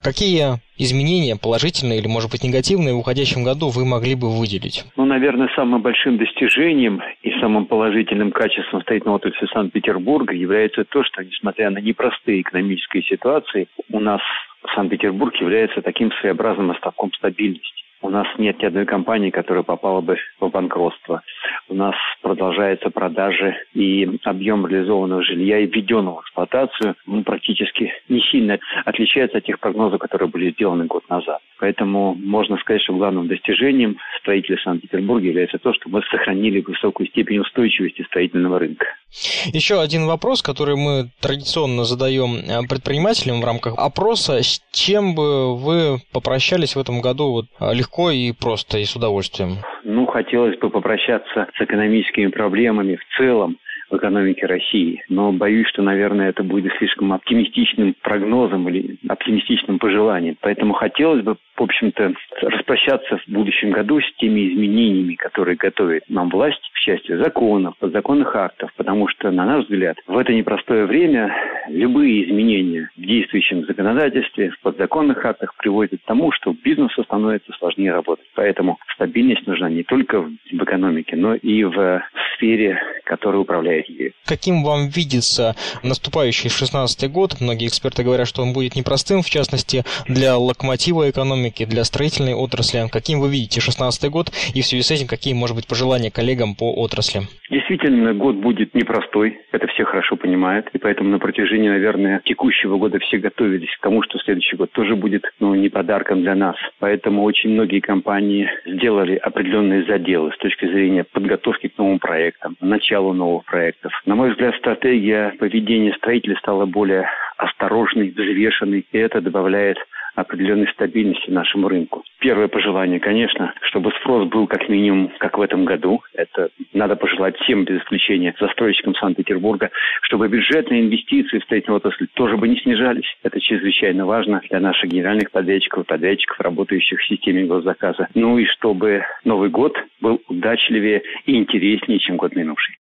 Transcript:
Какие изменения, положительные или, может быть, негативные, в уходящем году вы могли бы выделить? Наверное, самым большим достижением и самым положительным качеством строительного отрасли Санкт-Петербурга является то, что, несмотря на непростые экономические ситуации, у нас Санкт-Петербург является таким своеобразным островком стабильности. У нас нет ни одной компании, которая попала бы в банкротство. У нас продолжаются продажи, и объем реализованного жилья и введенного в эксплуатацию практически не сильно отличается от тех прогнозов, которые были сделаны год назад. Поэтому можно сказать, что главным достижением строителей Санкт-Петербурга является то, что мы сохранили высокую степень устойчивости строительного рынка. Еще один вопрос, который мы традиционно задаем предпринимателям в рамках опроса. С чем бы вы попрощались в этом году легко и просто, и с удовольствием? Хотелось бы попрощаться с экономическими проблемами в целом в экономике России. Но боюсь, что, наверное, это будет слишком оптимистичным прогнозом или оптимистичным пожеланием. Поэтому хотелось бы, в общем-то, распрощаться в будущем году с теми изменениями, которые готовит нам власть в части законов, подзаконных актов. Потому что, на наш взгляд, в это непростое время любые изменения в действующем законодательстве, в подзаконных актах приводят к тому, что бизнесу становится сложнее работать. Поэтому стабильность нужна не только в экономике, но и в сфере, которая управляет ею. Каким вам видится наступающий 2016 год? Многие эксперты говорят, что он будет непростым, в частности, для локомотива экономики, для строительной отрасли. Каким вы видите 2016 год? И в связи с этим, какие, может быть, пожелания коллегам по отрасли? Действительно, год будет непростой. Это все хорошо понимают. И поэтому на протяжении, наверное, текущего года все готовились к тому, что следующий год тоже будет, не подарком для нас. Поэтому очень многие компании сделали определенные заделы с точки зрения подготовки к новым проектам, началу новых проектов. На мой взгляд, стратегия поведения строителей стала более осторожной, взвешенной, и это добавляет определенной стабильности нашему рынку. Первое пожелание, конечно, чтобы спрос был как минимум, как в этом году. Это надо пожелать всем, без исключения, застройщикам Санкт-Петербурга, чтобы бюджетные инвестиции в строительную отрасль тоже бы не снижались. Это чрезвычайно важно для наших генеральных подрядчиков, работающих в системе госзаказа. И чтобы Новый год был удачливее и интереснее, чем год минувший.